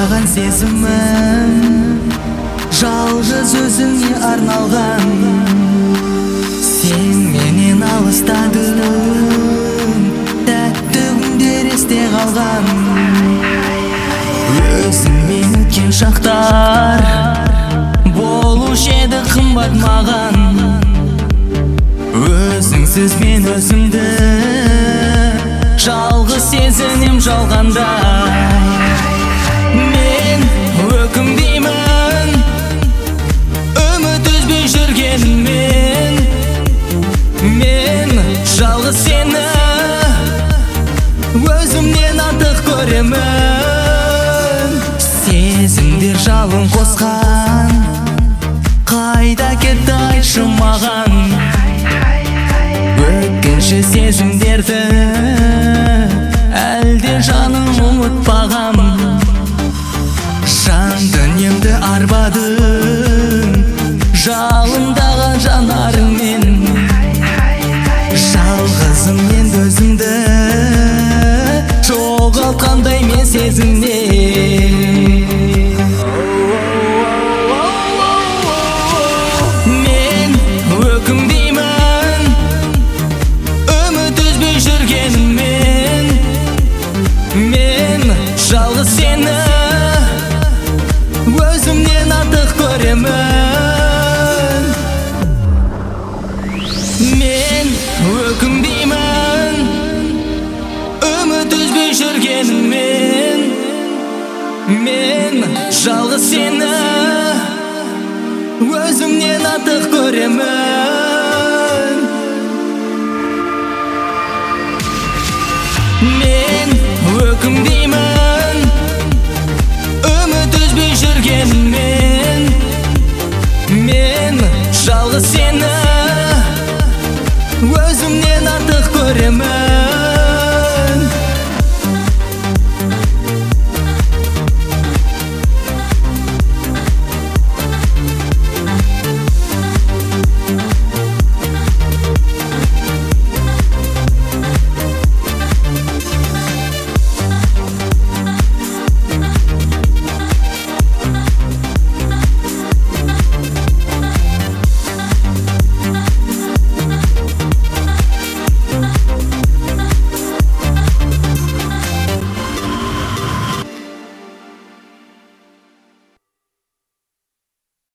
жалындаған сезімім жалғыз өзіңе арналған. Сен менен алыстадың, тәтті күндер есте қалған. Өзіңмен өткен шақтар болушы еді қымбат маған. Өзіңсіз мен өзімді жалғыз сезінем жалғандай. Мен өкінбеймін үміт үзбей жүргеніммен. Мен жалғыз сені өзімнен артық көремін. Сезімдер жалын қосқан, қайда кетті айтшы маған. Өткінші сезімдерді әлде жаным ұмытпағам. Жан дүниемді арбадың жалындаған жанарыңмен. Жалғызым мен өзімді жоғалтқандай мен сезімнен. Мен өкінбеймін үміт үзбей жүргеніммен. Мен жалғыз сені өзімнен артық көремін. Мен өкінбеймін үміт үзбей жүргеніммен. Мен жалғыз сені өзімнен артық көремін. Мен өкінбеймін үміт үзбей жүргеніммен. Мен жалғыз сені өзімнен артық көремін.